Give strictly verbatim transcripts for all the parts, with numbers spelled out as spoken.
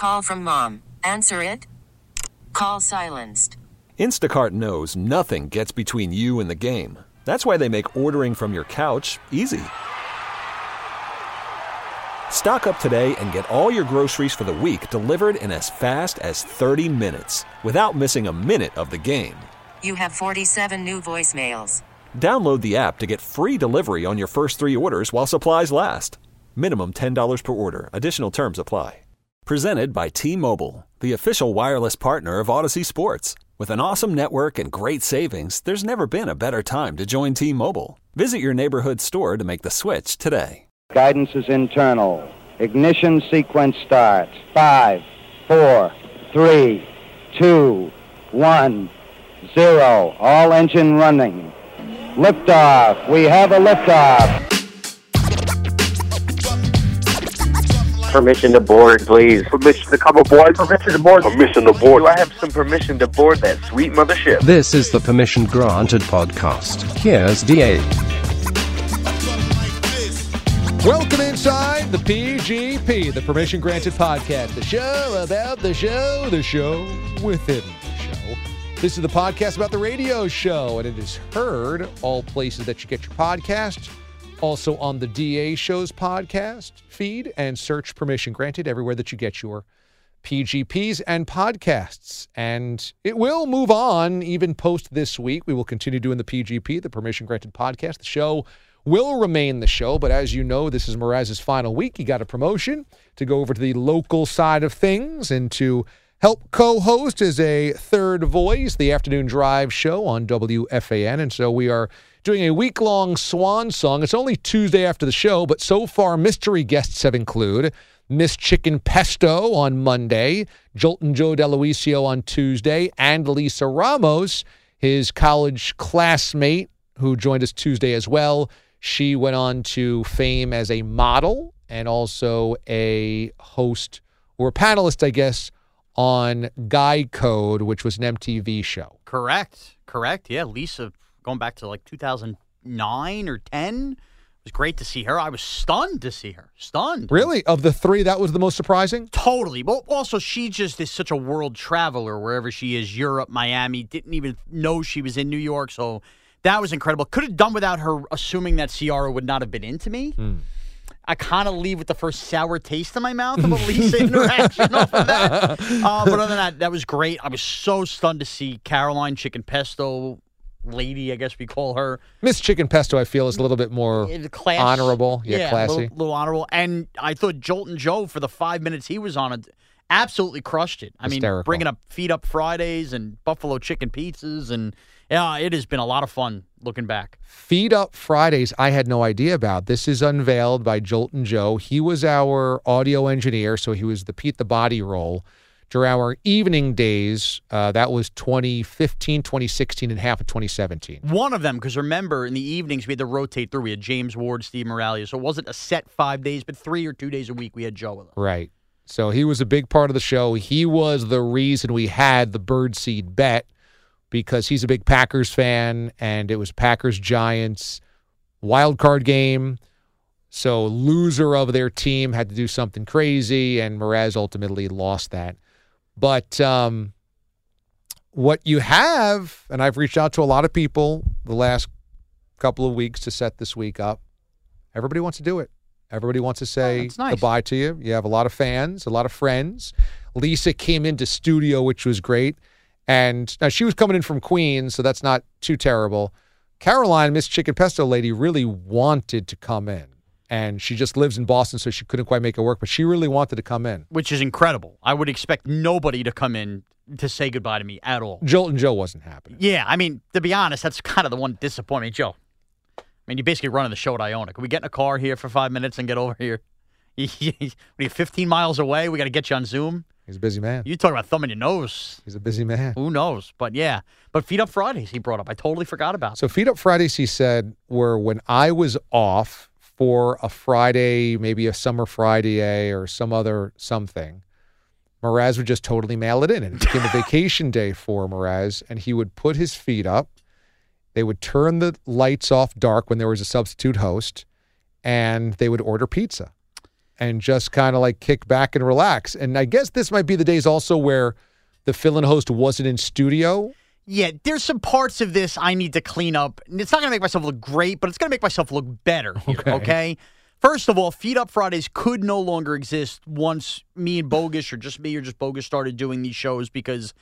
Call from mom. Answer it. Call silenced. Instacart knows nothing gets between you and the game. That's why they make ordering from your couch easy. Stock up today and get all your groceries for the week delivered in as fast as thirty minutes without missing a minute of the game. You have forty-seven new voicemails. Download the app to get free delivery on your first three orders while supplies last. Minimum ten dollars per order. Additional terms apply. Presented by T-Mobile, the official wireless partner of Odyssey Sports. With an awesome network and great savings, there's never been a better time to join T-Mobile. Visit your neighborhood store to make the switch today. Guidance is internal. Ignition sequence starts. Five, four, three, two, one, zero. All engine running. Liftoff. We have a liftoff. Permission to board, please. Permission to come aboard. Permission to board. Permission to board. Do I have some permission to board that sweet mothership? This is the Permission Granted podcast. Here's D A. Welcome inside the P G P, the Permission Granted podcast, the show about the show, the show within the show. This is the podcast about the radio show, and it is heard all places that you get your podcast. Also on the D A Show's podcast feed, and search Permission Granted everywhere that you get your P G Ps and podcasts. And it will move on even post this week. We will continue doing the P G P, the Permission Granted podcast. The show will remain the show, but as you know, this is Mraz's final week. He got a promotion to go over to the local side of things and to help co-host as a third voice, the Afternoon Drive show on W F A N. And so we are doing a week-long swan song. It's only Tuesday after the show, but so far mystery guests have included Miss Chicken Pesto on Monday, Joltin' Joe DeLuisio on Tuesday, and Lisa Ramos, his college classmate, who joined us Tuesday as well. She went on to fame as a model and also a host, or a panelist, I guess, on Guy Code, which was an M T V show. Correct. Correct. Yeah, Lisa, going back to like two thousand nine or ten, it was great to see her. I was stunned to see her. Stunned. Really? Of the three, that was the most surprising? Totally. But also, she just is such a world traveler wherever she is, Europe, Miami. Didn't even know she was in New York, so that was incredible. Could have done without her assuming that Ciara would not have been into me. Mm. I kind of leave with the first sour taste in my mouth of a Lisa interaction off of that. Uh, but other than that, that was great. I was so stunned to see Caroline Chicken Pesto, lady, I guess we call her. Miss Chicken Pesto, I feel, is a little bit more Class. honorable. Yeah, yeah classy. A little, little honorable. And I thought Joltin' Joe, for the five minutes he was on it, absolutely crushed it. I Hysterical. mean, bringing up Feed Up Fridays and Buffalo Chicken Pizzas, and yeah, it has been a lot of fun looking back. Feed Up Fridays, I had no idea about. This is unveiled by Joltin' Joe. He was our audio engineer, so he was the Pete the Body role. During our evening days, uh, that was twenty fifteen, twenty sixteen, and half of twenty seventeen. One of them, because remember, in the evenings, we had to rotate through. We had James Ward, Steve Moralia, so it wasn't a set five days, but three or two days a week we had Joe with us. Right. So he was a big part of the show. He was the reason we had the birdseed bet, because he's a big Packers fan, and it was Packers-Giants wild card game. So loser of their team had to do something crazy, and Mraz ultimately lost that. But um, what you have, and I've reached out to a lot of people the last couple of weeks to set this week up, everybody wants to do it. Everybody wants to say oh, nice. goodbye to you. You have a lot of fans, a lot of friends. Lisa came into studio, which was great. And now she was coming in from Queens, so that's not too terrible. Caroline, Miss Chicken Pesto lady, really wanted to come in. And she just lives in Boston, so she couldn't quite make it work. But she really wanted to come in. Which is incredible. I would expect nobody to come in to say goodbye to me at all. Joltin' Joe wasn't happening. Yeah, I mean, to be honest, that's kind of the one disappointment. Joe, I mean, you're basically running the show at Iona. Can we get in a car here for five minutes and get over here? We're fifteen miles away. We got to get you on Zoom. He's a busy man. You talk about thumbing your nose. He's a busy man. Who knows? But yeah. But Feed Up Fridays he brought up. I totally forgot about. So Feed Up Fridays, he said, were when I was off for a Friday, maybe a summer Friday or some other something, Mraz would just totally mail it in. And it became a vacation day for Mraz. And he would put his feet up. They would turn the lights off dark when there was a substitute host. And they would order pizza. and just kind of like kick back and relax. And I guess this might be the days also where the fill-in host wasn't in studio. Yeah, there's some parts of this I need to clean up. It's not going to make myself look great, but it's going to make myself look better here, okay. okay? First of all, Feed Up Fridays could no longer exist once me and Bogus, or just me or just Bogus, started doing these shows, because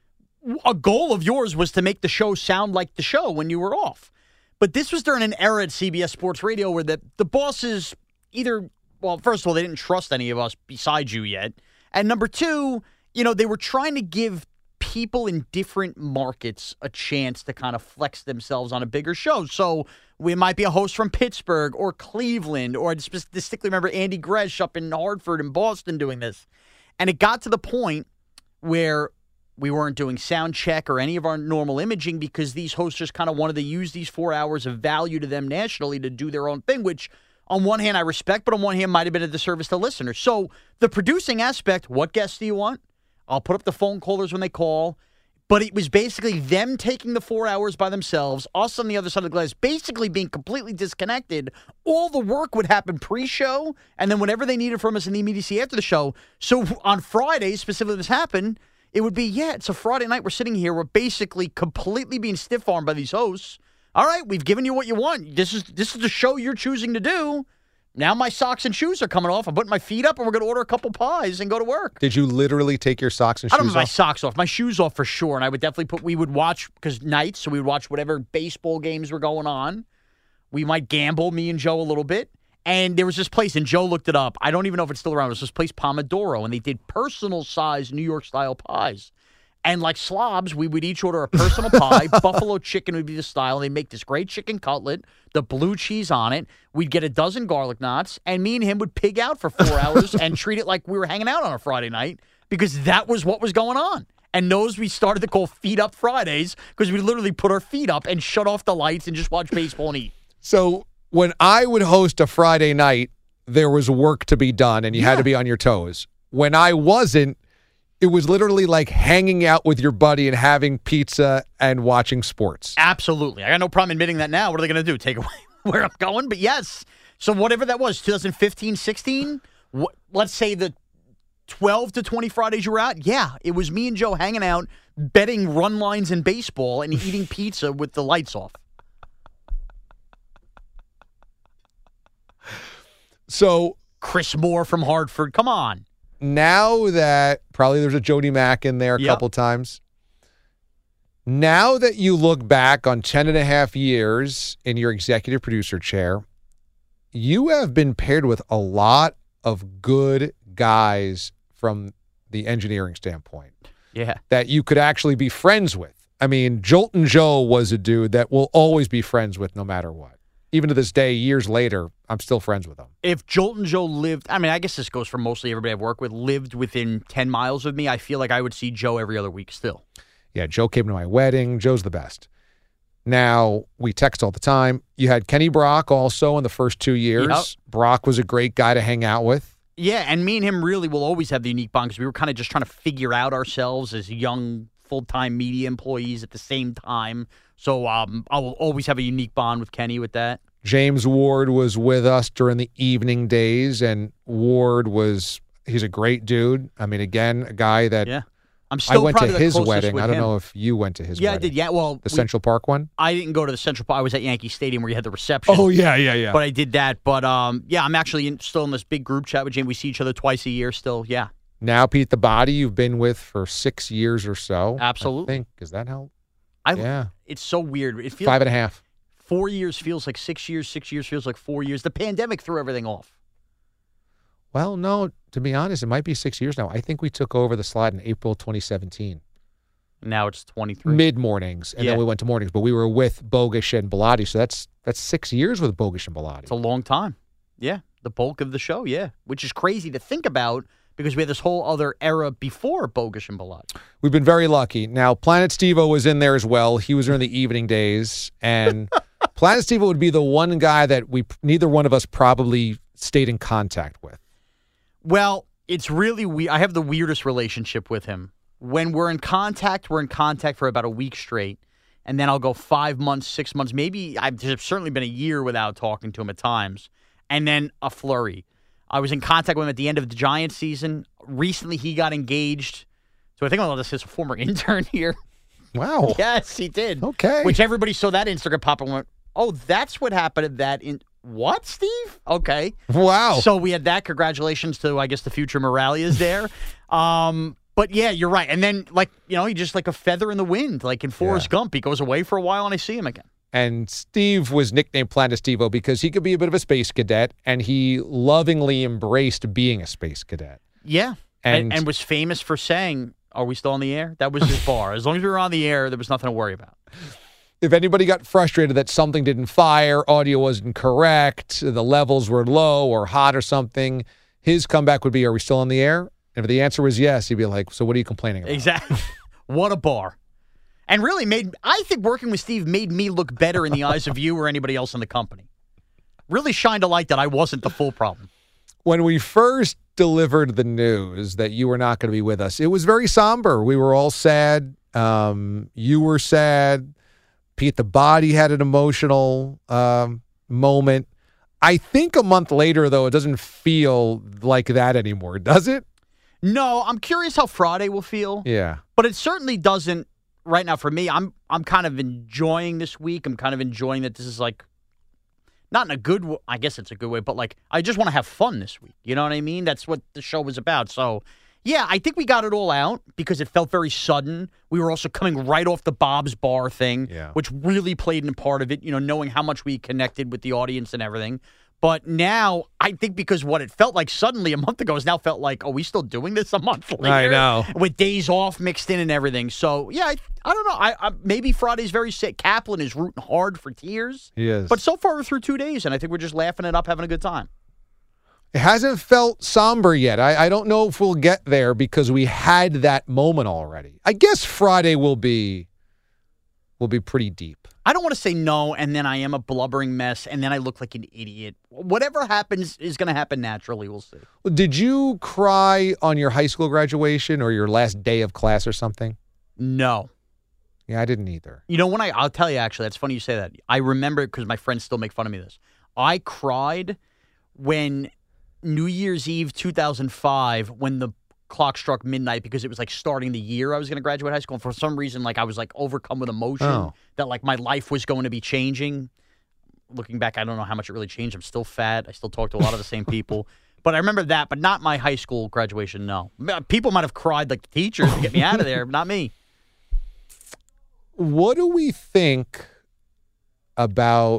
a goal of yours was to make the show sound like the show when you were off. But this was during an era at C B S Sports Radio where the, the bosses either, well, first of all, they didn't trust any of us besides you yet. And number two, you know, they were trying to give people in different markets a chance to kind of flex themselves on a bigger show. So we might be a host from Pittsburgh or Cleveland, or I just distinctly remember Andy Gresh up in Hartford and Boston doing this. And it got to the point where we weren't doing sound check or any of our normal imaging because these hosts just kind of wanted to use these four hours of value to them nationally to do their own thing, which on one hand I respect, but on one hand might have been a disservice to listeners. So the producing aspect, what guests do you want? I'll put up the phone callers when they call. But it was basically them taking the four hours by themselves, us on the other side of the glass, basically being completely disconnected. All the work would happen pre-show, and then whatever they needed from us in the immediacy after the show. So on Fridays, specifically this happened, it would be, yeah, it's a Friday night. We're sitting here. We're basically completely being stiff-armed by these hosts. All right, we've given you what you want. This is this is the show you're choosing to do. Now my socks and shoes are coming off. I'm putting my feet up, and we're going to order a couple pies and go to work. Did you literally take your socks and shoes off? I don't have my socks off. My shoes off for sure. And I would definitely put, we would watch, because nights, so we would watch whatever baseball games were going on. We might gamble, me and Joe, a little bit. And there was this place, and Joe looked it up. I don't even know if it's still around. It was this place, Pomodoro, and they did personal-sized New York-style pies. And like slobs, we would each order a personal pie. Buffalo chicken would be the style. They make this great chicken cutlet, the blue cheese on it. We'd get a dozen garlic knots, and me and him would pig out for four hours and treat it like we were hanging out on a Friday night, because that was what was going on. And those we started to call Feet Up Fridays, because we literally put our feet up and shut off the lights and just watch baseball and eat. So when I would host a Friday night, there was work to be done, and you Yeah. had to be on your toes. When I wasn't, it was literally like hanging out with your buddy and having pizza and watching sports. Absolutely. I got no problem admitting that now. What are they going to do? Take away where I'm going? But yes. So whatever that was, twenty fifteen, sixteen, wh- let's say the twelve to twenty Fridays you were out. Yeah, it was me and Joe hanging out, betting run lines in baseball and eating pizza with the lights off. So Chris Moore from Hartford. Come on. now that probably there's a Jody Mack in there a Yep. couple times. Now that you look back on ten and a half years in your executive producer chair, you have been paired with a lot of good guys from the engineering standpoint Yeah. that you could actually be friends with. I mean, Jolton Joe was a dude that we'll always be friends with no matter what. Even to this day, years later, I'm still friends with him. If Jolton Joe lived, I mean, I guess this goes for mostly everybody I've worked with, lived within ten miles of me, I feel like I would see Joe every other week still. Yeah, Joe came to my wedding. Joe's the best. Now, we text all the time. You had Kenny Brock also in the first two years. Yep. Brock was a great guy to hang out with. Yeah, and me and him really will always have the unique bond because we were kind of just trying to figure out ourselves as young full-time media employees at the same time. So um, I will always have a unique bond with Kenny with that. James Ward was with us during the evening days, and Ward was, he's a great dude. I mean, again, a guy that Yeah. I'm I still went to probably the his closest wedding. with I don't him. know if you went to his Yeah, wedding. I did. Yeah, well, The we- Central Park one? I didn't go to the Central Park. I was at Yankee Stadium where you had the reception. Oh, yeah, yeah, yeah. But I did that. But um, yeah, I'm actually in, still in this big group chat with James. We see each other twice a year still. Yeah, Now, Pete the Body, you've been with for six years or so. Absolutely. I think. Does that help? I. Yeah. It's so weird. It feels Five and a half. four years feels like six years. Six years feels like four years. The pandemic threw everything off. Well, no, to be honest, it might be six years now. I think we took over the slot in April twenty seventeen. Now it's twenty-three. Mid mornings, and Yeah. then we went to mornings. But we were with Bogish and Bellotti, so that's that's six years with Bogish and Bellotti. It's a long time. Yeah, the bulk of the show. Yeah, which is crazy to think about because we had this whole other era before Bogish and Bellotti. We've been very lucky. Now, Planet Steve-O was in there as well. He was during the evening days, and Planet Steve-O would be the one guy that we neither one of us probably stayed in contact with. Well, it's really weird. I have the weirdest relationship with him. When we're in contact, we're in contact for about a week straight. And then I'll go five months, six months. Maybe I've there's certainly been a year without talking to him at times. And then a flurry. I was in contact with him at the end of the Giants season. Recently, he got engaged. So I think I'll just his former intern here. Wow. Yes, he did. Okay. Which everybody saw that Instagram pop up and went, oh, that's what happened at that. In What, Steve? Okay. Wow. So we had that. Congratulations to, I guess, the future Moralia's there. um, but, yeah, you're right. And then, like, you know, he just like a feather in the wind, like in Forrest Yeah. Gump. He goes away for a while, and I see him again. And Steve was nicknamed Planet Steve-O because he could be a bit of a space cadet, and he lovingly embraced being a space cadet. Yeah. And- And, and was famous for saying, are we still on the air? That was his bar. As long as we were on the air, there was nothing to worry about. If anybody got frustrated that something didn't fire, audio wasn't correct, the levels were low or hot or something, his comeback would be, are we still on the air? And if the answer was yes, he'd be like, so what are you complaining about? Exactly. What a bar. And really made, I think working with Steve made me look better in the eyes of you or anybody else in the company. Really shined a light that I wasn't the full problem. When we first delivered the news that you were not going to be with us, it was very somber. We were all sad. Um, you were sad. Pete the Body had an emotional um, moment. I think a month later, though, it doesn't feel like that anymore, does it? No, I'm curious how Friday will feel. Yeah. But it certainly doesn't right now for me. I'm I'm kind of enjoying this week. I'm kind of enjoying that this is like, not in a good way, I guess it's a good way, but like, I just want to have fun this week. You know what I mean? That's what the show was about. So, yeah, I think we got it all out because it felt very sudden. We were also coming right off the Bob's Bar thing, Yeah. which really played in part of it, you know, knowing how much we connected with the audience and everything. But now, I think because what it felt like suddenly a month ago has now felt like, are we still doing this a month later? I know. With days off mixed in and everything. So, yeah, I, I don't know. I, I Maybe Friday's very sick. Kaplan is rooting hard for tears. He is. But so far, we're through two days, and I think we're just laughing it up, having a good time. It hasn't felt somber yet. I, I don't know if we'll get there because we had that moment already. I guess Friday will be will be pretty deep. I don't want to say no, and then I am a blubbering mess, and then I look like an idiot. Whatever happens is going to happen naturally. We'll see. Did you cry on your high school graduation or your last day of class or something? No. Yeah, I didn't either. You know, when I, I'll tell you, actually, that's funny you say that. I remember it because my friends still make fun of me this. I cried when New Year's Eve two thousand five, when the clock struck midnight, because it was like starting the year I was going to graduate high school. And for some reason, like I was like overcome with emotion Oh. that like my life was going to be changing. Looking back, I don't know how much it really changed. I'm still fat. I still talk to a lot of the same people. But I remember that, but not my high school graduation, no. People might have cried like the teachers to get me out of there, but not me. What do we think about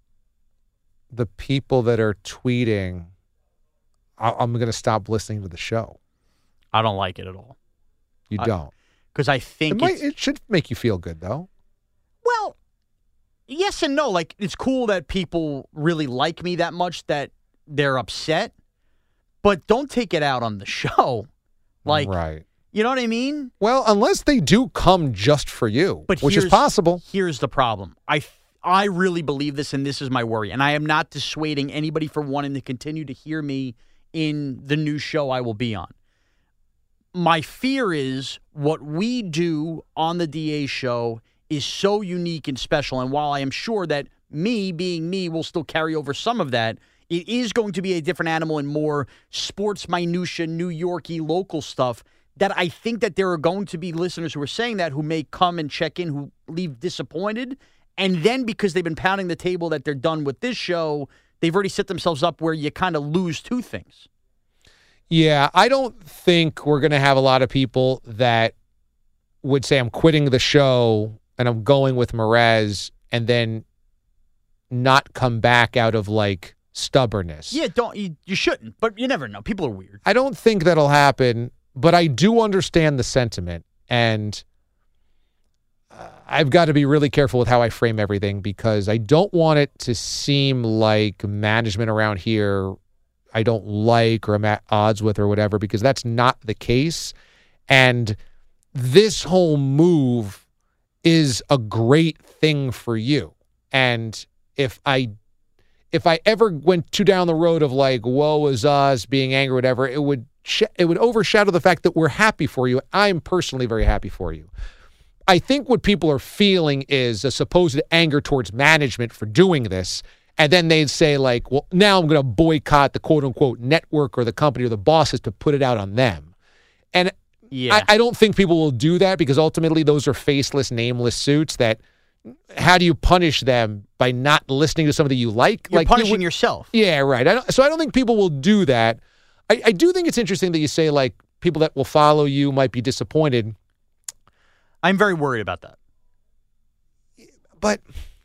the people that are tweeting, I- I'm going to stop listening to the show? I don't like it at all. You I- don't. Because I It, think might, it's, it should make you feel good, though. well, yes and no. Like, it's cool that people really like me that much that they're upset, but don't take it out on the show. Like, right. you know what I mean? Well, unless they do come just for you, But which is here's- possible. Here's the problem. I I really believe this, and this is my worry. And I am not dissuading anybody from wanting to continue to hear me in the new show I will be on. My fear is what we do on the D A show is so unique and special. And while I am sure that me being me will still carry over some of that, it is going to be a different animal and more sports minutia, New Yorky local stuff that I think that there are going to be listeners who are saying that who may come and check in who leave disappointed. And then because they've been pounding the table that they're done with this show, they've already set themselves up where you kind of lose two things. Yeah, I don't think we're going to have a lot of people that would say, I'm quitting the show and I'm going with Merez, and then not come back out of, like, stubbornness. Yeah, don't you, you shouldn't, but you never know. People are weird. I don't think that'll happen, but I do understand the sentiment, and uh, I've got to be really careful with how I frame everything because I don't want it to seem like management around here I don't like or I'm at odds with or whatever, because that's not the case. And this whole move is a great thing for you. And if I if I ever went too down the road of like, woe is us, being angry, whatever, it would sh- it would overshadow the fact that we're happy for you. I'm personally very happy for you. I think what people are feeling is a supposed anger towards management for doing this, And then they'd say, like, well, now I'm going to boycott the quote-unquote network or the company or the bosses to put it out on them. And yeah. I, I don't think people will do that because ultimately those are faceless, nameless suits that how do you punish them by not listening to somebody you like? You're like punishing you would, yourself. Yeah, right. I don't, so I don't think people will do that. I, I do think it's interesting that you say, like, people that will follow you might be disappointed. I'm very worried about that. But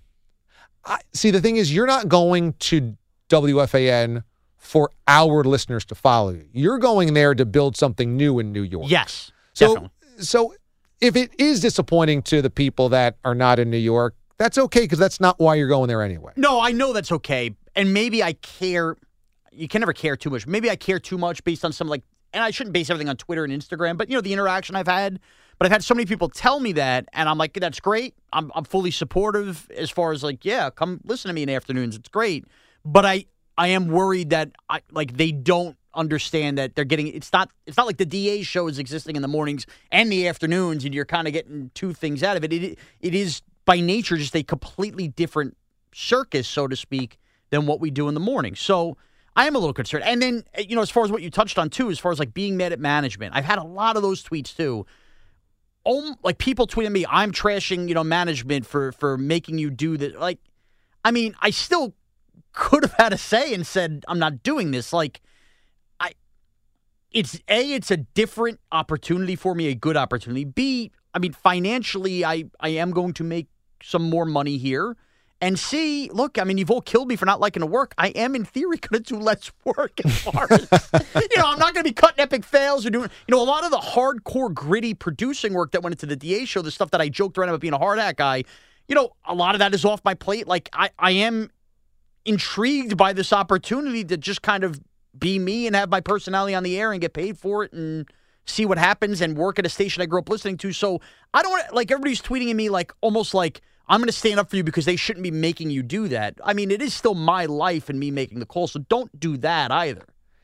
I, see, the thing is, you're not going to W F A N for our listeners to follow you. You're going there to build something new in New York. Yes, so, definitely. So if it is disappointing to the people that are not in New York, that's okay because that's not why you're going there anyway. No, I know that's okay. And maybe I care. You can never care too much. Maybe I care too much based on some, like, and I shouldn't base everything on Twitter and Instagram, but, you know, the interaction I've had. But I've had so many people tell me that, and I'm like, that's great. I'm I'm fully supportive as far as, like, yeah, come listen to me in the afternoons. It's great. But I, I am worried that, I like, they don't understand that they're getting, it's not it's not like the D A show is existing in the mornings and the afternoons, and you're kind of getting two things out of it. It It is, by nature, just a completely different circus, so to speak, than what we do in the morning. So I am a little concerned. And then, you know, as far as what you touched on, too, as far as, like, being mad at management, I've had a lot of those tweets, too. Oh, like, people tweeting me, I'm trashing, you know, management for, for making you do this. Like, I mean, I still could have had a say and said, I'm not doing this. Like, I, it's, A, it's a different opportunity for me, a good opportunity. B, I mean, financially, I, I am going to make some more money here. And C, look, I mean, you've all killed me for not liking to work. I am, in theory, going to do less work as far as, you know, I'm not going to be cutting epic fails or doing, you know, a lot of the hardcore, gritty producing work that went into the D A show, the stuff that I joked around about being a hard hat guy, you know, a lot of that is off my plate. Like, I, I am intrigued by this opportunity to just kind of be me and have my personality on the air and get paid for it and see what happens and work at a station I grew up listening to. So I don't want to, like, everybody's tweeting at me like, almost like, I'm going to stand up for you because they shouldn't be making you do that. I mean, it is still my life and me making the call, so don't do that either.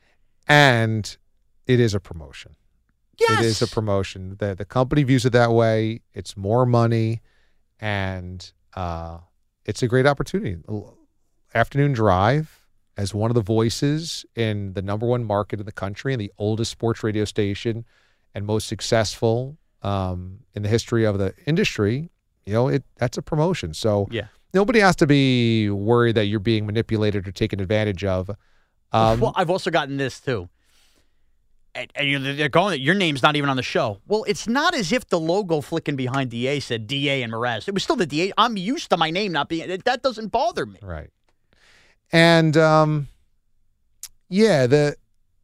And it is a promotion. Yes. It is a promotion. The, the company views it that way. It's more money, and uh, it's a great opportunity. Afternoon Drive, as one of the voices in the number one market in the country and the oldest sports radio station and most successful um, in the history of the industry, you know, it that's a promotion. So yeah. Nobody has to be worried that you're being manipulated or taken advantage of. Um, well, I've also gotten this, too. And, and you know, they're going, your name's not even on the show. Well, it's not as if the logo flicking behind D A said D A and Mraz. It was still the D A. I'm used to my name not being, that doesn't bother me. Right. And, um, yeah, the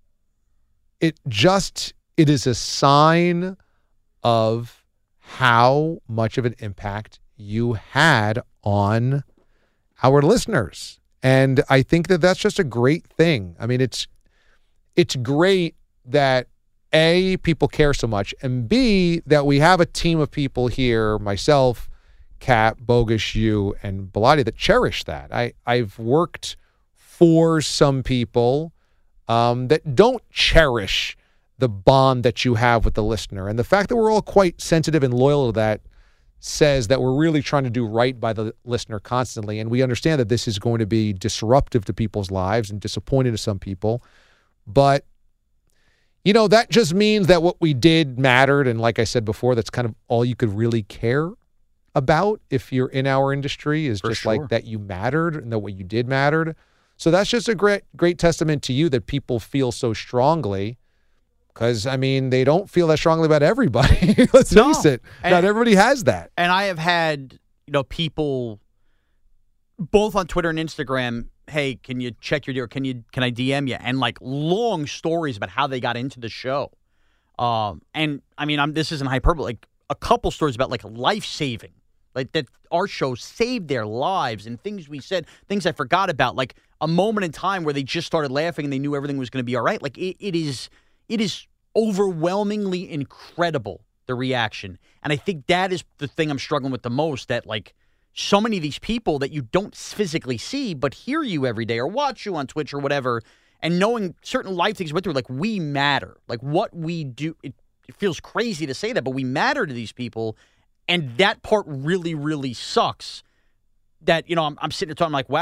it just, it is a sign of how much of an impact you had on our listeners. And I think that that's just a great thing. I mean, it's it's great that, A, people care so much, and B, that we have a team of people here, myself, Kat, Bogus, you, and Bellotti, that cherish that. I, I've worked for some people um, that don't cherish the bond that you have with the listener. And the fact that we're all quite sensitive and loyal to that says that we're really trying to do right by the listener constantly. And we understand that this is going to be disruptive to people's lives and disappointing to some people. But, you know, that just means that what we did mattered. And like I said before, that's kind of all you could really care about if you're in our industry is For just sure. like that you mattered and that what you did mattered. So that's just a great, great testament to you that people feel so strongly. Because, I mean, they don't feel that strongly about everybody. Let's No. face it. And- Not everybody has that. And I have had, you know, people both on Twitter and Instagram, hey, can you check your deal? Can you can I D M you? And like long stories about how they got into the show. Um, and I mean, I'm this isn't hyperbole. Like a couple stories about like life saving, like that our show saved their lives and things we said, things I forgot about, like a moment in time where they just started laughing and they knew everything was going to be all right. Like it, it is, it is overwhelmingly incredible, the reaction. And I think that is the thing I'm struggling with the most, that like so many of these people that you don't physically see but hear you every day or watch you on Twitch or whatever, and knowing certain life things went through, like we matter. Like what we do, it, it feels crazy to say that, but we matter to these people. And that part really, really sucks. That, you know, I'm, I'm sitting there talking like, wow,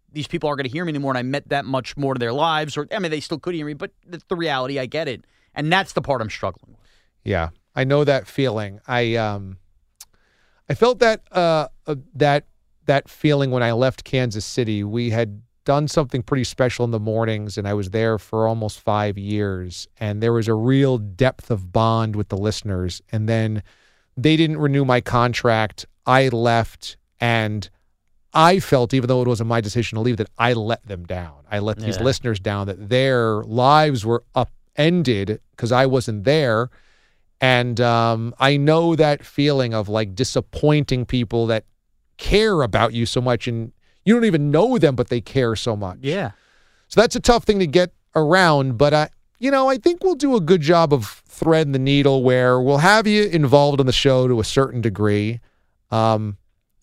these people aren't going to hear me anymore, and I meant that much more to their lives. Or I mean, they still could hear me, but that's the reality. I get it, and that's the part I'm struggling with. Yeah, I know that feeling. I um, I felt that uh, uh that that feeling when I left Kansas City. We had done something pretty special in the mornings, and I was there for almost five years, and there was a real depth of bond with the listeners. And then they didn't renew my contract. I left, and I felt, even though it wasn't my decision to leave, that I let them down. I let these Yeah. listeners down, that their lives were upended because I wasn't there. And um, I know that feeling of like disappointing people that care about you so much, and you don't even know them, but they care so much. Yeah. So that's a tough thing to get around. But, I, you know, I think we'll do a good job of threading the needle where we'll have you involved in the show to a certain degree. Um,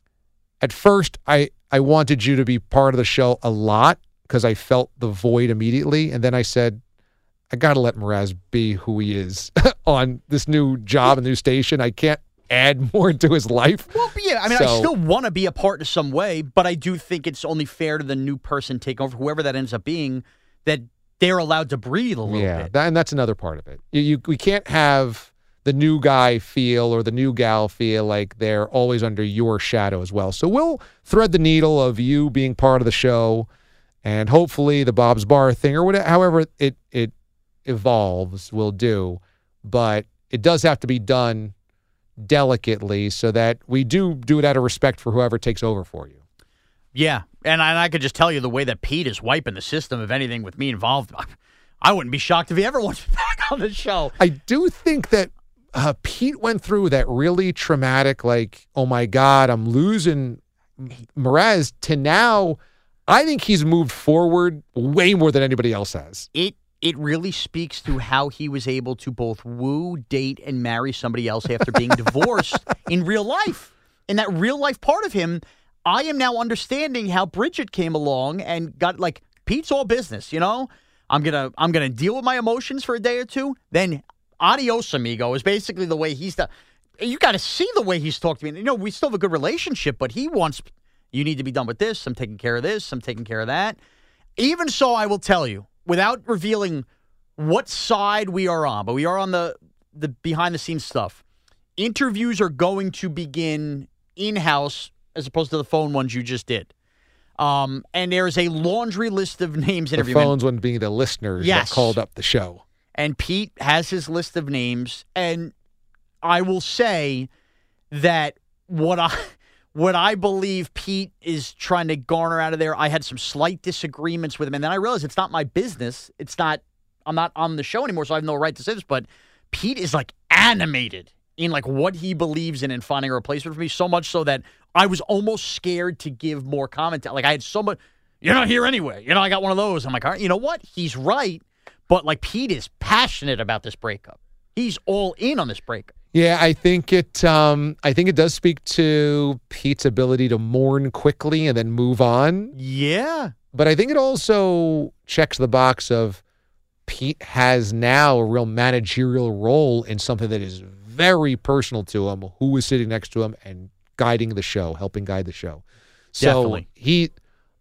at first, I, I wanted you to be part of the show a lot because I felt the void immediately. And then I said, I got to let Mraz be who he is on this new job and new station. I can't add more to his life. Well, yeah, I mean, I So- still want to be a part in some way, but I do think it's only fair to the new person taking over, whoever that ends up being, that they're allowed to breathe a little Yeah, bit. that, and that's another part of it. You, you, we can't have the new guy feel or the new gal feel like they're always under your shadow as well. So we'll thread the needle of you being part of the show, and hopefully the Bob's Bar thing or whatever, however it it evolves, will do. But it does have to be done delicately so that we do do it out of respect for whoever takes over for you. Yeah, and I, and I could just tell you the way that Pete is wiping the system of anything with me involved. I wouldn't be shocked if he ever wants back on the show. I do think that uh, Pete went through that really traumatic, like, oh my God, I'm losing Mraz, to now, I think he's moved forward way more than anybody else has. It it really speaks to how he was able to both woo, date, and marry somebody else after being divorced in real life. In that real life part of him, I am now understanding how Bridget came along and got, like, Pete's all business, you know? I'm gonna I'm gonna deal with my emotions for a day or two. Then adios, amigo, is basically the way he's done. You got to see the way he's talked to me. You know, we still have a good relationship, but he wants, you need to be done with this. I'm taking care of this. I'm taking care of that. Even so, I will tell you, without revealing what side we are on, but we are on the the behind the scenes stuff. Interviews are going to begin in-house as opposed to the phone ones you just did. Um, and there is a laundry list of names. The interviewmen. phones wouldn't be the listeners Yes. that called up the show. And Pete has his list of names. And I will say that what I what I believe Pete is trying to garner out of there, I had some slight disagreements with him. And then I realized it's not my business. It's not, I'm not on the show anymore, so I have no right to say this. But Pete is like animated in like what he believes in and finding a replacement for me, so much so that I was almost scared to give more comment. Like I had so much, you're not here anyway. You know, I got one of those. I'm like, all right, you know what? He's right. But like Pete is passionate about this breakup. He's all in on this breakup. Yeah, I think it. Um, I think it does speak to Pete's ability to mourn quickly and then move on. Yeah. But I think it also checks the box of Pete has now a real managerial role in something that is very personal to him. Who is sitting next to him and guiding the show, helping guide the show. So Definitely. he,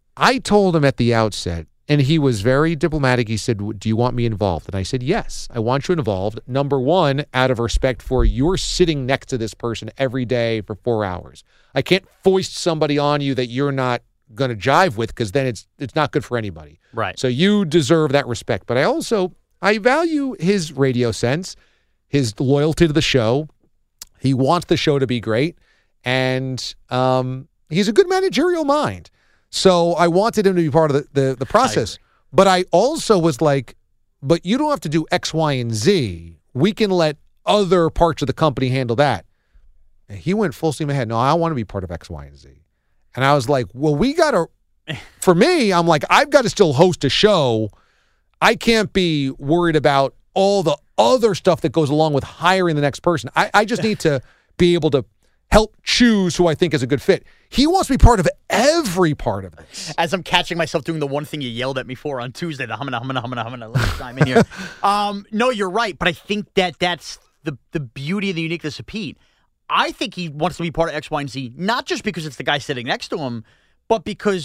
I told him at the outset, and he was very diplomatic. He said, do you want me involved? And I said, yes, I want you involved. Number one, out of respect for you're sitting next to this person every day for four hours. I can't foist somebody on you that you're not going to jive with, because then it's it's not good for anybody. Right. So you deserve that respect. But I also, I value his radio sense, his loyalty to the show. He wants the show to be great. And um, he's a good managerial mind. So I wanted him to be part of the, the, the process. But I also was like, but you don't have to do X, Y, and Z. We can let other parts of the company handle that. And he went full steam ahead. No, I want to be part of X, Y, and Z. And I was like, well, we got to, for me, I'm like, I've got to still host a show. I can't be worried about all the other stuff that goes along with hiring the next person. I, I just need to be able to help choose who I think is a good fit. He wants to be part of every part of this. As I'm catching myself doing the one thing you yelled at me for on Tuesday, the humana, humana, humana, humana, let me chime in here. um, no, you're right, but I think that that's the, the beauty and the uniqueness of Pete. I think he wants to be part of X, Y, and Z, not just because it's the guy sitting next to him, but because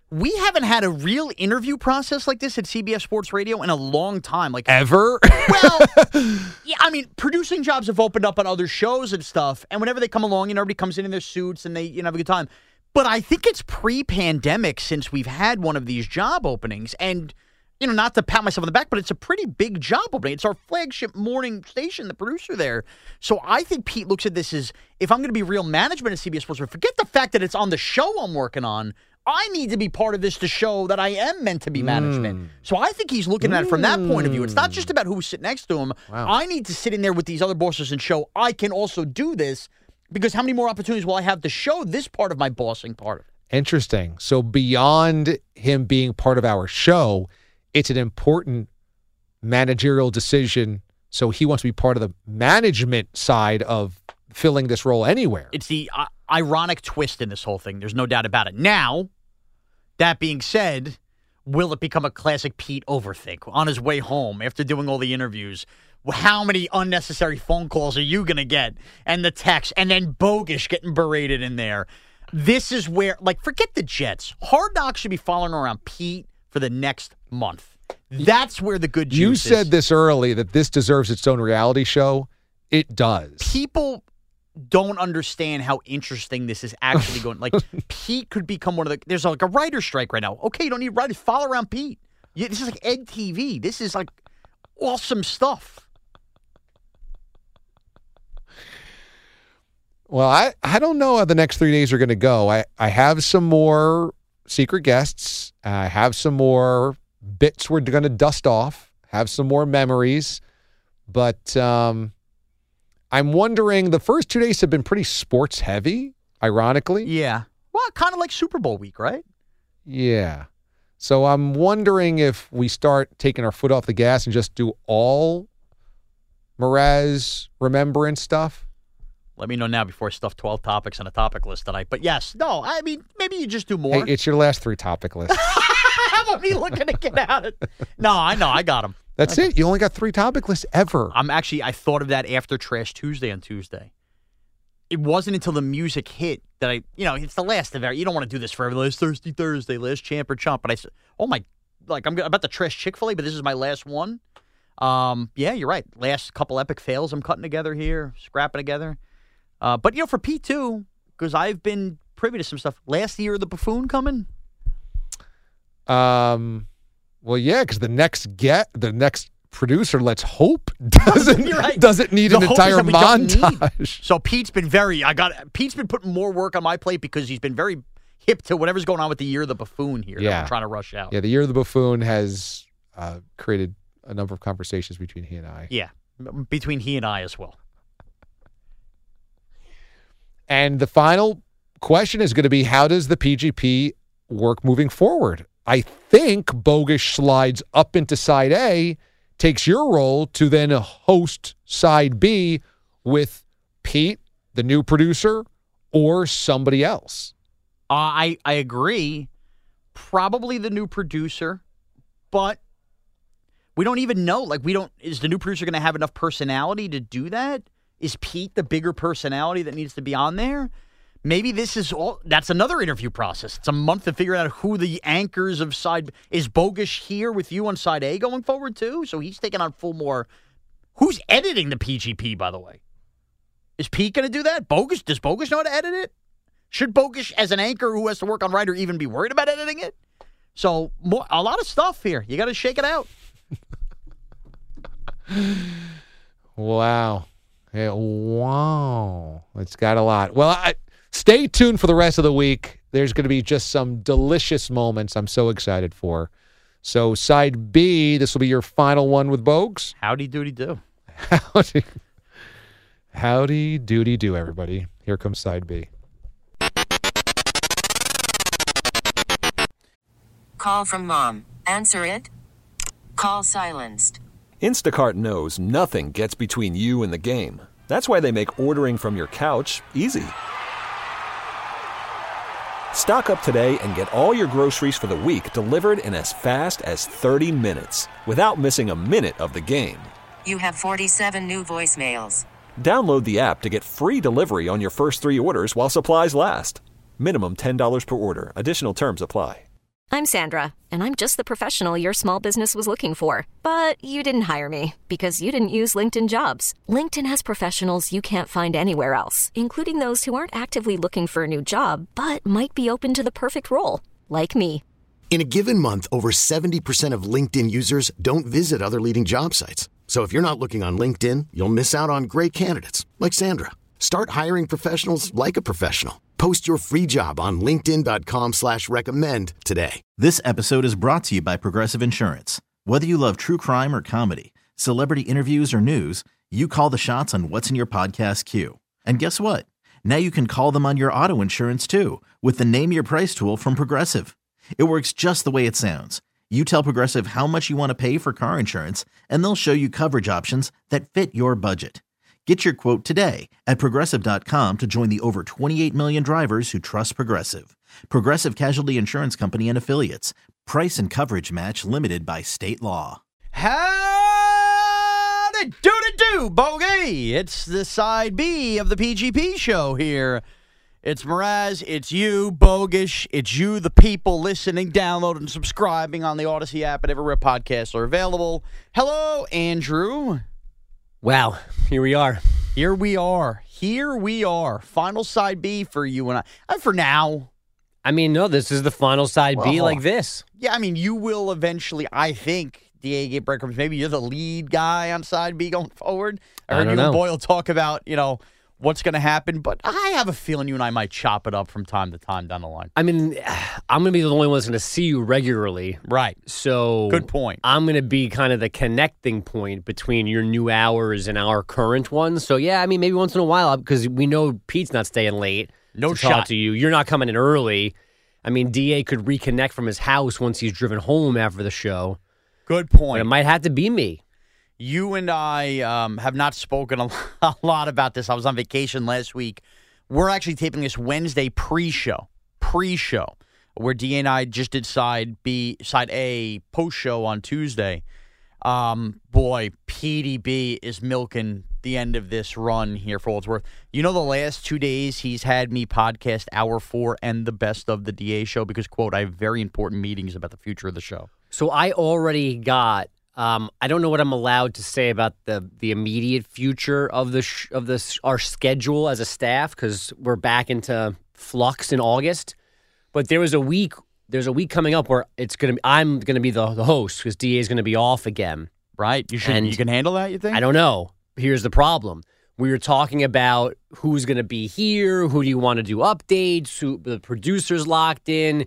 We haven't had a real interview process like this at C B S Sports Radio in a long time. Like Ever? Well, yeah, I mean, producing jobs have opened up on other shows and stuff, and whenever they come along, you know, everybody comes in in their suits and they you know have a good time. But I think it's pre-pandemic since we've had one of these job openings, and you know, not to pat myself on the back, but it's a pretty big job opening. It's our flagship morning station, the producer there. So I think Pete looks at this as, if I'm going to be real management at C B S Sports, forget the fact that it's on the show I'm working on. I need to be part of this to show that I am meant to be management. Mm. So I think he's looking at it from that point of view. It's not just about who's sitting next to him. Wow. I need to sit in there with these other bosses and show I can also do this, because how many more opportunities will I have to show this part of my bossing part of it? Interesting. So beyond him being part of our show, it's an important managerial decision. So he wants to be part of the management side of filling this role anywhere. It's the uh, ironic twist in this whole thing. There's no doubt about it. Now, that being said, will it become a classic Pete overthink on his way home after doing all the interviews? How many unnecessary phone calls are you going to get? And the text, and then Bogusch getting berated in there. This is where, like, forget the Jets. Hard Knocks should be following around Pete for the next month. That's where the good juice You is. said this early, that this deserves its own reality show. It does. People don't understand how interesting this is actually going. Like, Pete could become one of the... There's like a writer's strike right now. Okay, you don't need writers. Follow around Pete. Yeah, this is like Ed T V. This is like awesome stuff. Well, I, I don't know how the next three days are going to go. I, I have some more secret guests. I have some more bits we're going to dust off. Have some more memories. But um, I'm wondering, the first two days have been pretty sports heavy, ironically. Yeah. Well, kind of like Super Bowl week, right? Yeah. So I'm wondering if we start taking our foot off the gas and just do all Mraz remembrance stuff. Let me know now before I stuff twelve topics on a topic list tonight. But yes, no, I mean, maybe you just do more. Hey, it's your last three topic lists. How about me looking to get out of it? No, I know. I got them. That's it. You only got three topic lists ever. I'm actually, I thought of that after Trash Tuesday on Tuesday. It wasn't until the music hit that I, you know, it's the last of it. You don't want to do this forever. Last Thirsty Thursday, last Champ or Chump. But I said, oh my, like, I'm about to trash Chick-fil-A, but this is my last one. Um, yeah, you're right. Last couple epic fails I'm cutting together here, scrapping together. Uh, but, you know, for Pete, too, because I've been privy to some stuff. Last year, the buffoon coming? Um, well, yeah, because the next get, the next producer, let's hope, doesn't, right. doesn't need the an entire montage. So Pete's been very, I got, Pete's been putting more work on my plate because he's been very hip to whatever's going on with the year of the buffoon here yeah. that we're trying to rush out. Yeah, the year of the buffoon has uh, created a number of conversations between he and I. Yeah, between he and I as well. And the final question is going to be, how does the P G P work moving forward? I think Bogusch slides up into side A, takes your role to then host side B with Pete, the new producer, or somebody else. Uh, I, I agree. Probably the new producer, but we don't even know. Like, we don't, is the new producer going to have enough personality to do that? Is Pete the bigger personality that needs to be on there? Maybe this is all, that's another interview process. It's a month to figure out who the anchors of side, is Bogusch here with you on side A going forward too? So he's taking on full more, who's editing the P G P, by the way? Is Pete going to do that? Bogusch, does Bogusch know how to edit it? Should Bogusch, as an anchor who has to work on Writer, even be worried about editing it? So more, a lot of stuff here. You got to shake it out. Wow. Yeah, wow. It's got a lot. Well, I, stay tuned for the rest of the week. There's going to be just some delicious moments I'm so excited for. So side B, this will be your final one with Bogues. Howdy doody do. Howdy. Howdy doody do, everybody. Here comes side B. Call from mom. Answer it. Call silenced. Instacart knows nothing gets between you and the game. That's why they make ordering from your couch easy. Stock up today and get all your groceries for the week delivered in as fast as thirty minutes without missing a minute of the game. You have forty-seven new voicemails. Download the app to get free delivery on your first three orders while supplies last. Minimum ten dollars per order. Additional terms apply. I'm Sandra, and I'm just the professional your small business was looking for. But you didn't hire me because you didn't use LinkedIn Jobs. LinkedIn has professionals you can't find anywhere else, including those who aren't actively looking for a new job, but might be open to the perfect role, like me. In a given month, over seventy percent of LinkedIn users don't visit other leading job sites. So if you're not looking on LinkedIn, you'll miss out on great candidates like Sandra. Start hiring professionals like a professional. Post your free job on linkedin.com slash recommend today. This episode is brought to you by Progressive Insurance. Whether you love true crime or comedy, celebrity interviews or news, you call the shots on what's in your podcast queue. And guess what? Now you can call them on your auto insurance too with the Name Your Price tool from Progressive. It works just the way it sounds. You tell Progressive how much you want to pay for car insurance, and they'll show you coverage options that fit your budget. Get your quote today at Progressive dot com to join the over twenty-eight million drivers who trust Progressive. Progressive Casualty Insurance Company and Affiliates. Price and coverage match limited by state law. Howdy doody do, Bogey. It's the side B of the P G P show here. It's Mraz, it's you, Bogish, it's you, the people listening, downloading, subscribing on the Odyssey app and everywhere podcasts are available. Hello, Andrew. Wow, here we are. Here we are. Here we are. Final side B for you and I. And for now. I mean, no, this is the final side well, B like this. Yeah, I mean, you will eventually, I think, D A get breadcrumbs. Maybe you're the lead guy on side B going forward. I heard I don't you know. and Boyle talk about, you know, what's going to happen, but I have a feeling you and I might chop it up from time to time down the line. I mean, I'm going to be the only one that's going to see you regularly. Right. So good point. I'm going to be kind of the connecting point between your new hours and our current ones. So, yeah, I mean, maybe once in a while, because we know Pete's not staying late. No to shot. Talk to you. You're not coming in early. I mean, D A could reconnect from his house once he's driven home after the show. Good point. But it might have to be me. You and I um, have not spoken a, a lot about this. I was on vacation last week. We're actually taping this Wednesday pre-show, pre-show, where D A and I just did side B, side A post-show on Tuesday. Um, boy, P D B is milking the end of this run here for what it's worth. You know, the last two days he's had me podcast Hour four and the best of the D A show because, quote, I have very important meetings about the future of the show. So I already got... Um, I don't know what I'm allowed to say about the the immediate future of the sh- of this our schedule as a staff because we're back into flux in August. But there was a week. There's a week coming up where it's gonna. Be, I'm gonna be the the host because D A is gonna be off again. Right? You should. And you can handle that. You think? I don't know. Here's the problem. We were talking about who's gonna be here. Who do you want to do updates? Who the producers locked in,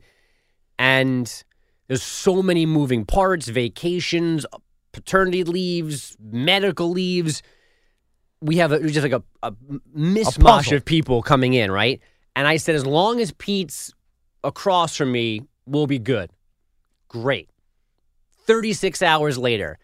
and. There's so many moving parts, vacations, paternity leaves, medical leaves. We have a, just like a, a mishmash A of people coming in, right? And I said, as long as Pete's across from me, we'll be good. Great. thirty-six hours later.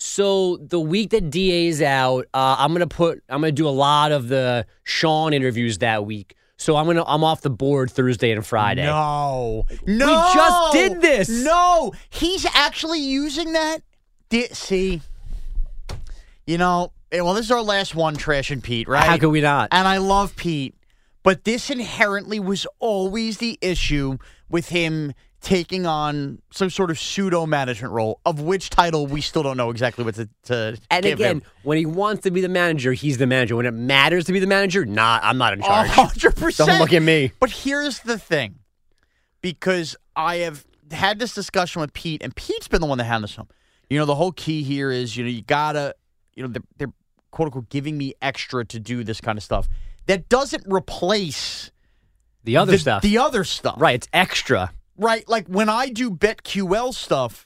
So the week that D A is out, uh, I'm gonna put, I'm gonna do a lot of the Sean interviews that week. So I'm gonna I'm off the board Thursday and Friday. No, no, we just did this. No, he's actually using that. Di- See, you know, well, this is our last one, Trash and Pete, right? How could we not? And I love Pete, but this inherently was always the issue with him taking on some sort of pseudo management role, of which title we still don't know exactly what to, to and give again, him. When he wants to be the manager, he's the manager. When it matters to be the manager, nah, I'm not in charge. one hundred percent. Don't look at me. But here's the thing, because I have had this discussion with Pete, and Pete's been the one that handles him. You know, the whole key here is, you know, you gotta, you know, they're, they're quote unquote giving me extra to do this kind of stuff. That doesn't replace the other the, stuff. The other stuff, right? It's extra. Right, like when I do BetQL stuff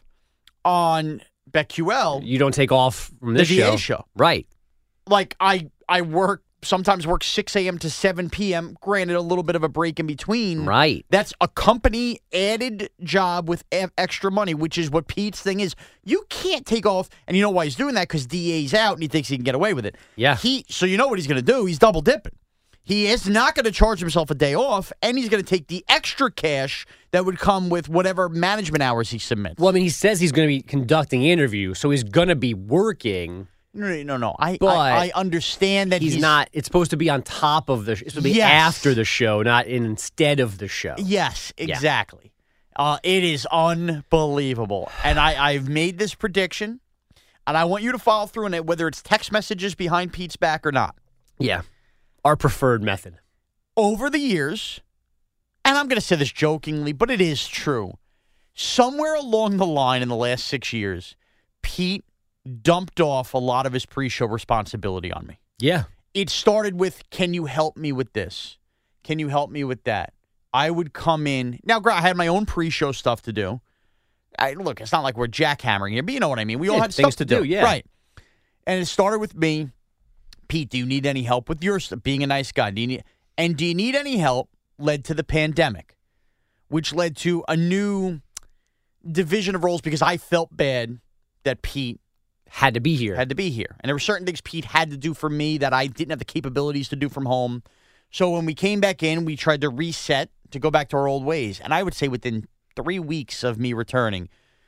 on BetQL, you don't take off from this the show. D A show, right? Like I, I work sometimes work six a.m. to seven p.m. Granted, a little bit of a break in between. Right. That's a company added job with e- extra money, which is what Pete's thing is. You can't take off, and you know why he's doing that? Because D A's out and he thinks he can get away with it. Yeah. He. So you know what he's going to do? He's double dipping. He is not going to charge himself a day off, and he's going to take the extra cash that would come with whatever management hours he submits. Well, I mean, he says he's going to be conducting interviews, so he's going to be working. No, no, no. I, but I, I understand that he's, he's not. It's supposed to be on top of the. It's supposed to be yes. after the show, not instead of the show. Yes, exactly. Uh, it is unbelievable. And I, I've made this prediction, and I want you to follow through on it, whether it's text messages behind Pete's back or not. Yeah. Our preferred method. Over the years, and I'm going to say this jokingly, but it is true, somewhere along the line in the last six years, Pete dumped off a lot of his pre-show responsibility on me. Yeah. It started with, can you help me with this? Can you help me with that? I would come in. Now, I had my own pre-show stuff to do. I, look, it's not like we're jackhammering here, but you know what I mean. We all Yeah, had things stuff to to do. do, yeah. Right. And it started with me. Pete, do you need any help with your stuff? Being a nice guy. Do you need, and do you need any help led to the pandemic, which led to a new division of roles because I felt bad that Pete Had to be here. had to be here. And there were certain things Pete had to do for me that I didn't have the capabilities to do from home. So when we came back in, we tried to reset to go back to our old ways. And I would say within three weeks of me returning,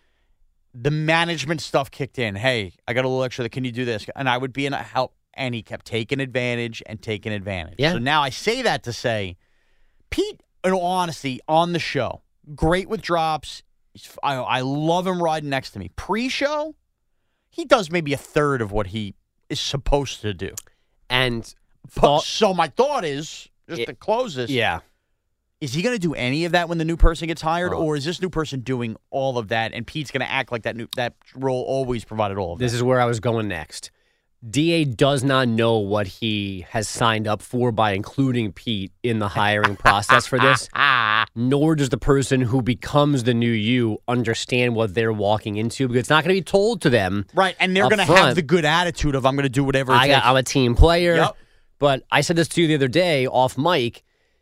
the management stuff kicked in. Hey, I got a little extra. Can you do this? And I would be in a help. And he kept taking advantage and taking advantage. Yeah. So now I say that to say, Pete, in all honesty, on the show, great with drops. He's, I, I love him riding next to me. Pre-show, he does maybe a third of what he is supposed to do. And But, thought, so my thought is, just Yeah. to close this, yeah. is he going to do any of that when the new person gets hired, Oh. or is this new person doing all of that, and Pete's going to act like that new that role always provided all of This that? is where I was going next. D A does not know what he has signed up for by including Pete in the hiring process for this, nor does the person who becomes the new you understand what they're walking into, because it's not going to be told to them. Right, and they're up going to front. have the good attitude of, I'm going to do whatever it I got, takes. I'm a team player. Yep. But I said this to you the other day off mic.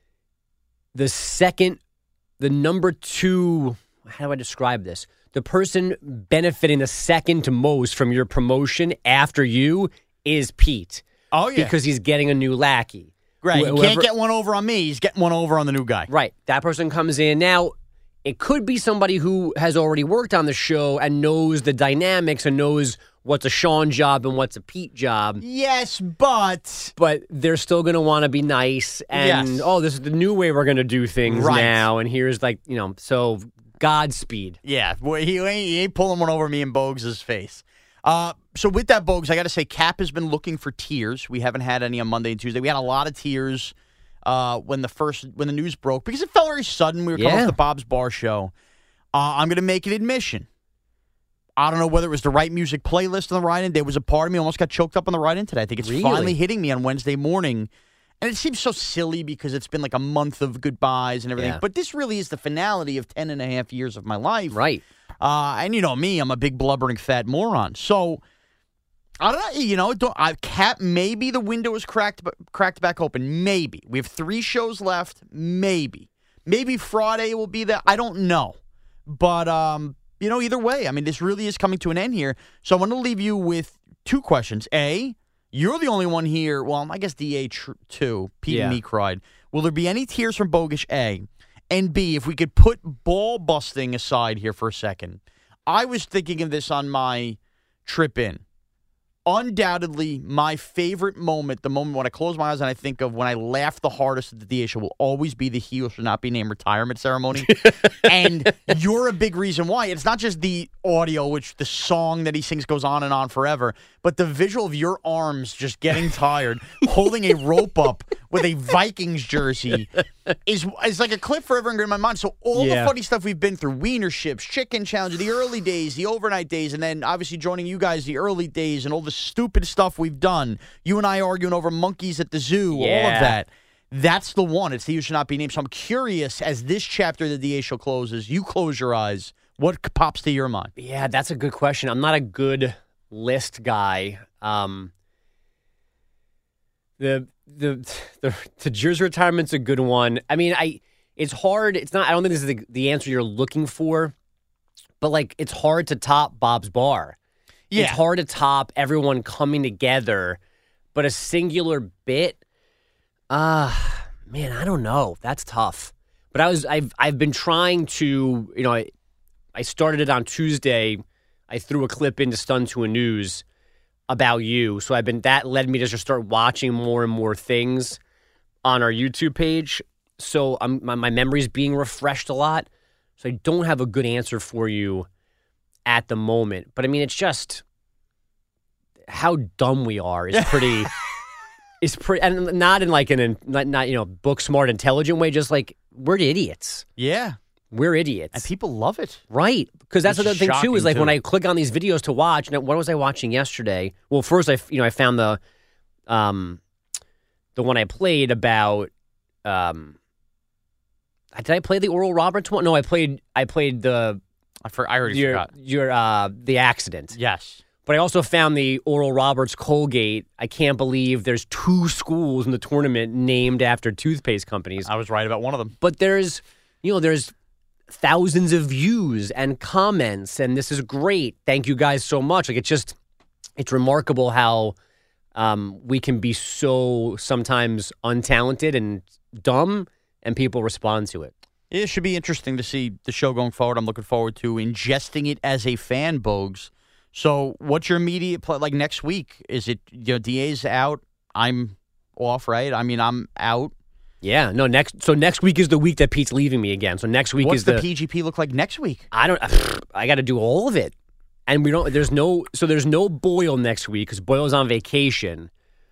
The second, the number two, how do I describe this? The person benefiting the second to most from your promotion after you is Pete. Oh, yeah. Because he's getting a new lackey. Right, Wh- he whoever- can't get one over on me. He's getting one over on the new guy. Right. That person comes in. Now, it could be somebody who has already worked on the show and knows the dynamics and knows what's a Sean job and what's a Pete job. Yes, but... But they're still going to want to be nice. And, Yes. oh, this is the new way we're going to do things Right. now. And here's like, you know, so Godspeed. Yeah, well, he, ain't, he ain't pulling one over me in Bogues' face. Uh, so with that, Bogues, I got to say, Cap has been looking for tiers. We haven't had any on Monday and Tuesday. We had a lot of tiers uh, when the first when the news broke because it felt very sudden. We were coming Yeah. off the Bob's Bar show. Uh, I'm going to make an admission. I don't know whether it was the right music playlist on the ride in. There was a part of me almost got choked up on the ride in today. I think it's Really? finally hitting me on Wednesday morning. And it seems so silly because it's been like a month of goodbyes and everything. Yeah. But this really is the finality of ten and a half years of my life. Right. Uh, and you know me, I'm a big blubbering fat moron. So I don't know. You know, don't, I, Cap. Maybe the window is cracked, but cracked back open. Maybe we have three shows left. Maybe, maybe Friday will be there. I don't know, but um, you know, either way, I mean, this really is coming to an end here. So I want to leave you with two questions. A, you're the only one here. Well, I guess D A tr- too. Pete Yeah. and me cried. Will there be any tears from Bogish? A. And B, if we could put ball busting aside here for a second, I was thinking of this on my trip in. Undoubtedly, my favorite moment, the moment when I close my eyes and I think of when I laugh the hardest at the D A show, will always be the He Who Should Not Be Named retirement ceremony. And you're a big reason why. It's not just the audio, which the song that he sings goes on and on forever, but the visual of your arms just getting tired, holding a rope up with a Vikings jersey is, is like a clip forever ingrained in my mind. So all Yeah. the funny stuff we've been through, Wiener Ships, Chicken Challenge, the early days, the overnight days, and then obviously joining you guys the early days and all the stupid stuff we've done. You and I arguing over monkeys at the zoo, all Yeah. of that. That's the one. It's the You Should Not Be Named. So I'm curious, as this chapter of the D A show closes, you close your eyes, what pops to your mind? Yeah, that's a good question. I'm not a good list guy. Um, the the the the jersey retirement's a good one. I mean, I it's hard. It's not. I don't think this is the, the answer you're looking for, but like it's hard to top Bob's Bar. Yeah. It's hard to top everyone coming together, but a singular bit. Ah, uh, man, I don't know. That's tough. But I was I've I've been trying to, you know, I I started it on Tuesday. I threw a clip into Stun to a News about you. So I've been that led me to just start watching more and more things on our YouTube page. So I'm, my, my memory's being refreshed a lot. So I don't have a good answer for you at the moment. But I mean, it's just how dumb we are is pretty, is pretty, and not in like an, not, not, you know, book smart, intelligent way, just like we're idiots. Yeah. We're idiots. And people love it. Right. Because that's It's another thing, too, is like shocking, when too. I click on these videos to watch, now, what was I watching yesterday? Well, first, I, you know, I found the, um, the one I played about, um, did I play the Oral Roberts one? No, I played, I played the, I, for, I already your, forgot. your, uh, the accident. Yes. But I also found the Oral Roberts Colgate. I can't believe there's two schools in the tournament named after toothpaste companies. I was right about one of them. But there's, you know, there's thousands of views and comments, and this is great. Thank you guys so much. Like, it's just, it's remarkable how um, we can be so sometimes untalented and dumb, and people respond to it. It should be interesting to see the show going forward. I'm looking forward to ingesting it as a fan, Bogues. So what's your immediate play? Like next week, is it, you know, D A's out, I'm off, right? I mean, I'm out. Yeah, no, next, so next week is the week that Pete's leaving me again. So next week What's is the, the, P G P look like next week? I don't, I got to do all of it. And we don't, there's no, so there's no Boyle next week because Boyle's on vacation.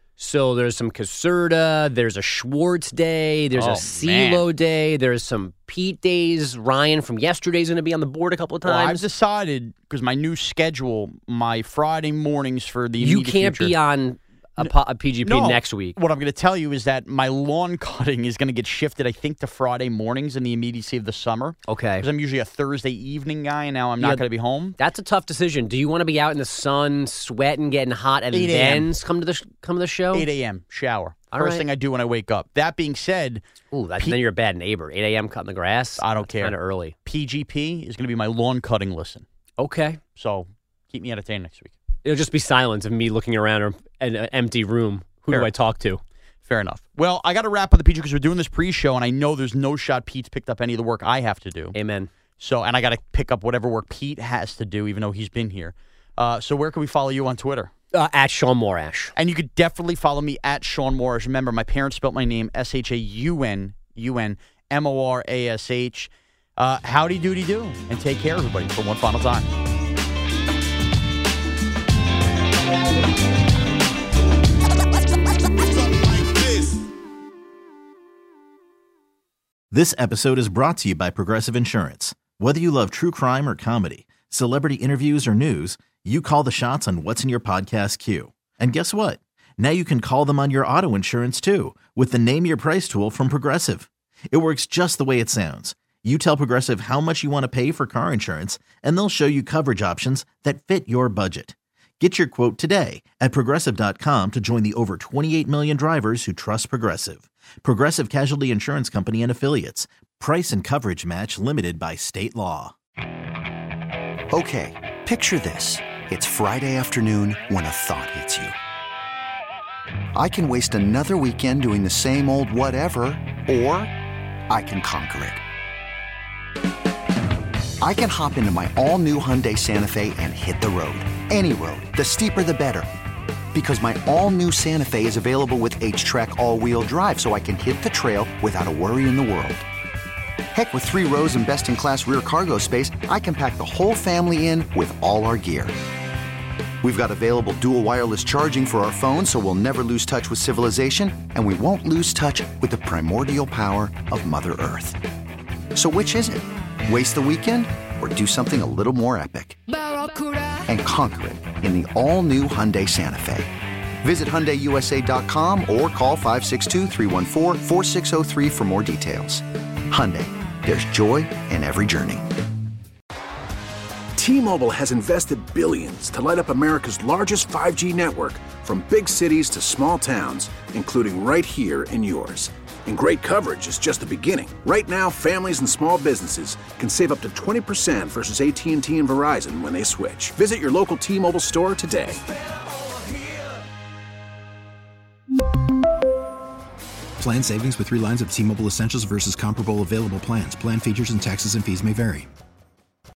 So there's some Caserta, there's a Schwartz day, there's Oh, a CeeLo man. day, there's some Pete days. Ryan from yesterday's going to be on the board a couple of Well, I've times. decided, because my new schedule, my Friday mornings for the you immediate can't future- be on a, po- a P G P No. next week. What I'm going to tell you is that my lawn cutting is going to get shifted, I think, to Friday mornings in the immediacy of the summer. Okay. Because I'm usually a Thursday evening guy, and now I'm not Yeah, going to be home. That's a tough decision. Do you want to be out in the sun, sweating, getting hot, and eight a.m. then come to the sh- come to the show? eight a.m., shower. All First right. thing I do when I wake up. That being said, Ooh, that's, P- then you're a bad neighbor. eight a.m. cutting the grass? I don't care. Kind of early. P G P is going to be my lawn cutting listen. Okay. So keep me entertained next week. It'll just be silence of me looking around an uh, empty room. Who Fair. do I talk to? Fair enough. Well, I got to wrap up the P G because we're doing this pre-show, and I know there's no shot Pete's picked up any of the work I have to do. Amen. So, and I got to pick up whatever work Pete has to do, even though he's been here. Uh, so where can we follow you on Twitter? Uh, at Sean Morash. And you could definitely follow me at Sean Morash. Remember, my parents spelled my name S H A U N U N M O R A S H. Uh, howdy doody do, and take care, everybody, for one final time. This episode is brought to you by Progressive Insurance. Whether you love true crime or comedy, celebrity interviews or news, you call the shots on what's in your podcast queue. And guess what? Now you can call them on your auto insurance too with the Name Your Price tool from Progressive. It works just the way it sounds. You tell Progressive how much you want to pay for car insurance, and they'll show you coverage options that fit your budget. Get your quote today at Progressive dot com to join the over twenty-eight million drivers who trust Progressive. Progressive Casualty Insurance Company and Affiliates. Price and coverage match limited by state law. Okay, picture this. It's Friday afternoon when a thought hits you. I can waste another weekend doing the same old whatever, or I can conquer it. I can hop into my all-new Hyundai Santa Fe and hit the road. Any road. The steeper, the better. Because my all-new Santa Fe is available with H-Track all-wheel drive, so I can hit the trail without a worry in the world. Heck, with three rows and best-in-class rear cargo space, I can pack the whole family in with all our gear. We've got available dual wireless charging for our phones, so we'll never lose touch with civilization, and we won't lose touch with the primordial power of Mother Earth. So which is it? Waste the weekend or do something a little more epic? And conquer it in the all-new Hyundai Santa Fe. Visit Hyundai U S A dot com or call five six two, three one four, four six zero three for more details. Hyundai, there's joy in every journey. T-Mobile has invested billions to light up America's largest five G network, from big cities to small towns, including right here in yours. And great coverage is just the beginning. Right now, families and small businesses can save up to twenty percent versus A T and T and Verizon when they switch. Visit your local T-Mobile store today. Plan savings with three lines of T-Mobile Essentials versus comparable available plans. Plan features and taxes and fees may vary.